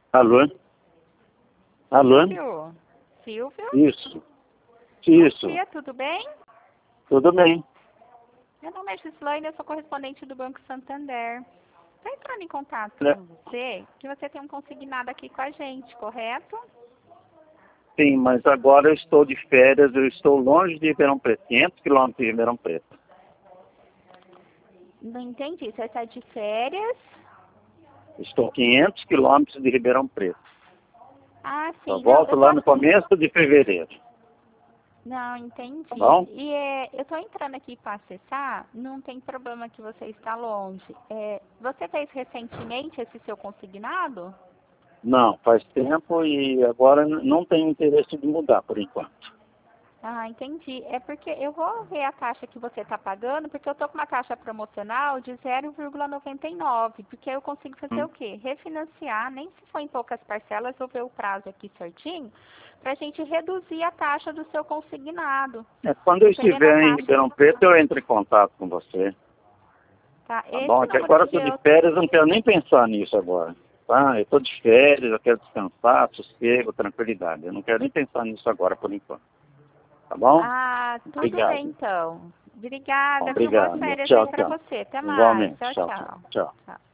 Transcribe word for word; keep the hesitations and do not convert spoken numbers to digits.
Alô? Alô? Silvio? Silvio? Isso. Isso. Bom dia, tudo bem? Tudo bem. Meu nome é Gislaine, eu sou correspondente do Banco Santander. Estou entrando em contato É. com você, que você tem um consignado aqui com a gente, correto? Sim, mas agora eu estou de férias, eu estou longe de Ribeirão Preto, quinhentos quilômetros de Ribeirão Preto. Não entendi, você está de férias? Estou quinhentos quilômetros de Ribeirão Preto. Ah, Só sim. Não, volto eu lá no tô... começo de fevereiro. Não, entendi. Tá bom? E é, eu estou entrando aqui para acessar, não tem problema que você está longe. É, você fez recentemente esse seu consignado? Não, faz tempo e agora n- não tenho interesse de mudar por enquanto. Ah, entendi. É porque eu vou ver a taxa que você está pagando, porque eu estou com uma taxa promocional de zero vírgula noventa e nove, porque eu consigo fazer Hum. o quê? Refinanciar, nem se for em poucas parcelas, vou ver o prazo aqui certinho, para a gente reduzir a taxa do seu consignado. É, quando eu Dependendo da estiver em taxa. Ribeirão Preto, eu entro em contato com você. Tá? Tá bom? Esse É que número agora eu que estou de eu... férias, eu não quero nem pensar nisso agora. Tá? Eu estou de férias, eu quero descansar, sossego, tranquilidade. Eu não quero nem pensar nisso agora por enquanto. Tá bom? Ah, tudo bem Obrigado. então. Obrigada, viu? Boas Obrigado. férias aí Tchau, para tchau. você. Até mais. Igualmente. Tchau, Tchau, tchau. tchau. Tchau. Tchau.